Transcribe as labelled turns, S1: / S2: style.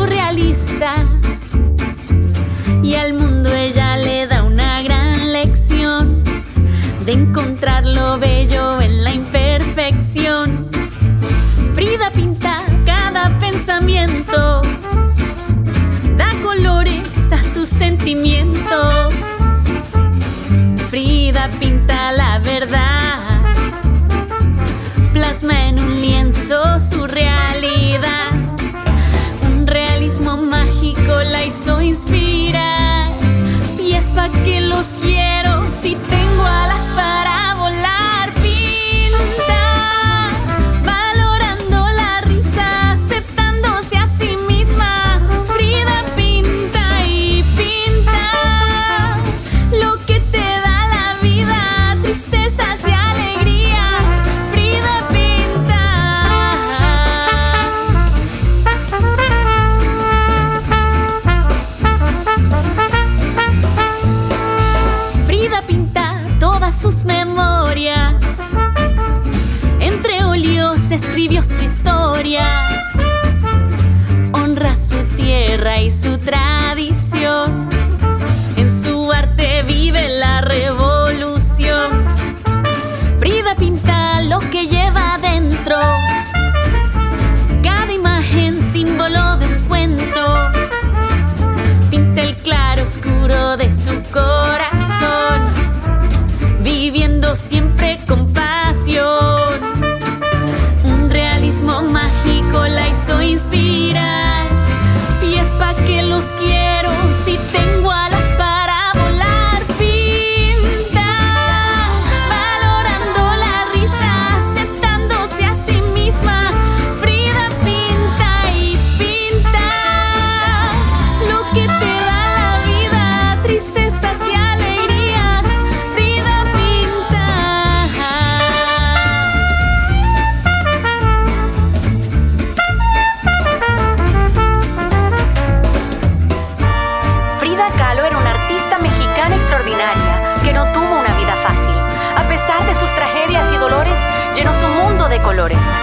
S1: surrealista, y al mundo ella le da una gran lección de encontrar lo bello en la imperfección. Frida pinta cada pensamiento, da colores a sus sentimientos. Frida pinta la verdad, plasma en un lienzo su realidad. Un realismo mágico la hizo inspirar. Pies pa' que los quiero si tengo alas para volar. Pinta, valorando la risa, aceptándose a sí misma. Frida pinta y pinta lo que te da la vida, tristezas y alegrías. Frida pinta. Frida pinta todas sus memorias, entre óleos escribió su historia. Honra su tierra y su tradición, en su arte vive la revolución. Frida pinta lo que lleva adentro, cada imagen símbolo de un cuento. Pinta el claro oscuro de su corazón, viviendo siempre con pasión. Un realismo mágico la hizo inspirar. Pies pa' que los quiero si tengo alas para volar. Pinta, valorando la risa, aceptándose a sí misma. Frida pinta y pinta lo que te da la vida, tristezas y alegrías. Frida pinta. Frida Kahlo era una artista mexicana extraordinaria que no tuvo una vida fácil. A pesar de sus tragedias y dolores, llenó su mundo de colores.